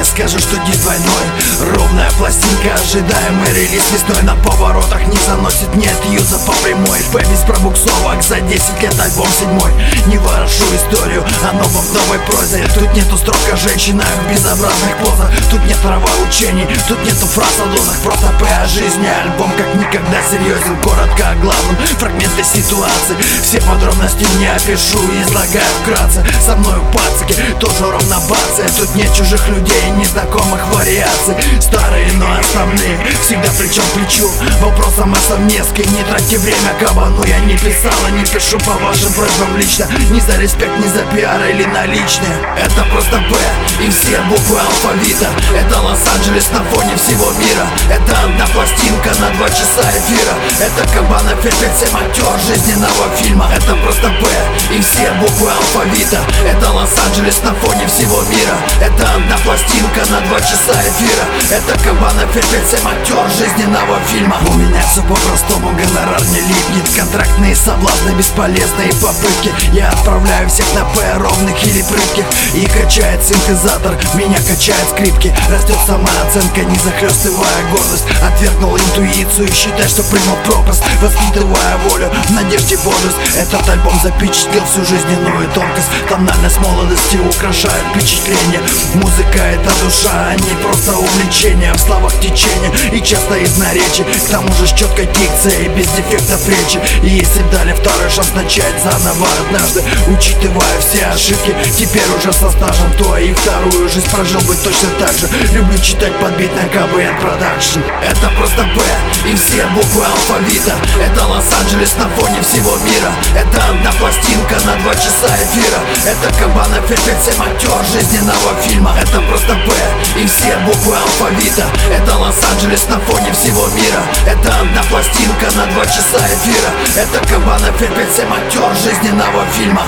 мне скажут, что диск двойной. Ровная пластинка, ожидаемый релиз весной. На поворотах не заносит, нет юза по прямой. П без пробуксовок, за 10 лет альбом 7. Не ворошу историю о новом в новой прозе. Тут нету строк о женщинах в безобразных позах. Тут нет нравоучений, тут нету фраз о дозах. Просто П о жизни, альбом как никогда серьезен. Коротко о главном, фрагменты ситуации. Все подробности не опишу, излагаю вкратце. Со мною пацики, тоже ровно бацы. Тут нет чужих людей, незнакомых вариаций. Старые, но основные, всегда плечом к плечу. Вопросом о совместке, не тратьте время кабану. Я не писала, не пишу по вашим просьбам лично. Ни за респект, ни за пиар или наличные. Это просто П и все буквы алфавита. Это Лос-Анджелес на фоне всего мира. Это одна пластинка на 2 часа эфира. Это Кабан F57, актер жизненного фильма. Это просто П и все буквы алфавита. Это Лос-Анджелес на фоне всего мира. Это одна пластинка на 2 часа эфира. Это Кабан F57, актер жизненного фильма. У меня все по-простому, гонорар не липнет. Контрактные соблазны, бесполезные попытки. Я отправляю всех на П, ровных или прытких. И качает синтезатор, меня качает скрипки. Растет самооценка, не захлестывая гордость. Отвергнул интуицию и считай, что принял пропасть. Воспитывая волю в надежде божеств. Этот альбом запечатлел всю жизненную тонкость. Тональность молодости украшает впечатление. Музыка — это душа, а не просто увлечение. В словах течение и часто из наречий. К тому же с четкой дикцией, без дефектов речи. И если дали второй шанс начать заново однажды, учитывая все ошибки, теперь уже со стажем, то и вторую жизнь прожил бы точно так же. Люблю читать подбит на КБН Продакшн. Это просто П и все буквы алфавита. Это Лос-Анджелес на фоне всего мира. Это одна пластинка на 2 часа эфира. Это Кабан F57, актер жизненного фильма. Это просто П и все буквы алфавита. Это Лос-Анджелес на фоне всего мира. Это одна пластинка на 2 часа эфира. Это Кабан F57, актер жизненного фильма.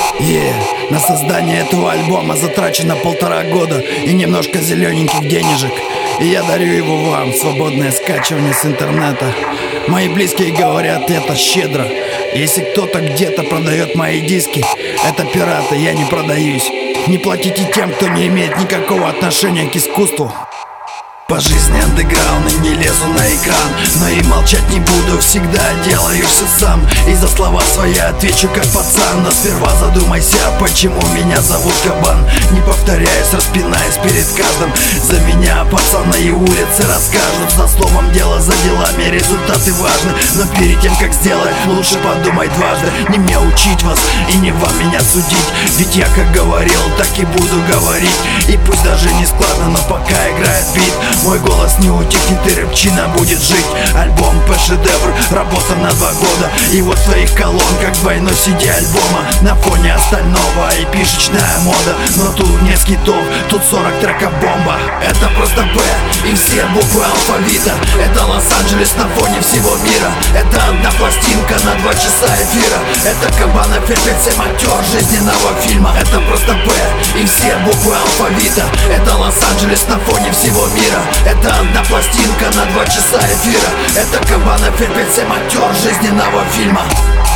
На создание этого альбома затрачено 1,5 года и немножко зелененьких денежек. И я дарю его вам в свободное скачивание с интернета. Мои близкие говорят, это щедро. Если кто-то где-то продает мои диски, это пираты, я не продаюсь. Не платите тем, кто не имеет никакого отношения к искусству. По жизни андеграунд и не лезу на экран, но и молчать не буду, всегда делаю все сам. И за слова свои отвечу как пацан. Но сперва задумайся, почему меня зовут Кабан. Не повторяюсь, распинаясь перед каждым. За меня пацаны и улицы расскажут. За словом дело, за делами результаты важны. Но перед тем, как сделать, лучше подумай дважды. Не мне учить вас и не вам меня судить. Ведь я как говорил, так и буду говорить. И пусть даже не складно, но пока играет бит, мой голос не утихнет и рыбчина будет жить. Альбом П-шедевр, работа на 2 года. И вот в твоих колонках двойной CD альбома. На фоне остального эпишечная мода. Но тут нет скитов, тут 40 треков бомба. Это просто П и все буквы алфавита. Это Лос-Анджелес на фоне всего мира. Это одна пластинка на 2 часа эфира. Это Кабан F57, актер жизненного фильма. Это просто П и все буквы алфавита. Это Лос-Анджелес на фоне всего мира. Это одна пластинка на 2 часа эфира. Это Кабан F57, актер жизненного фильма.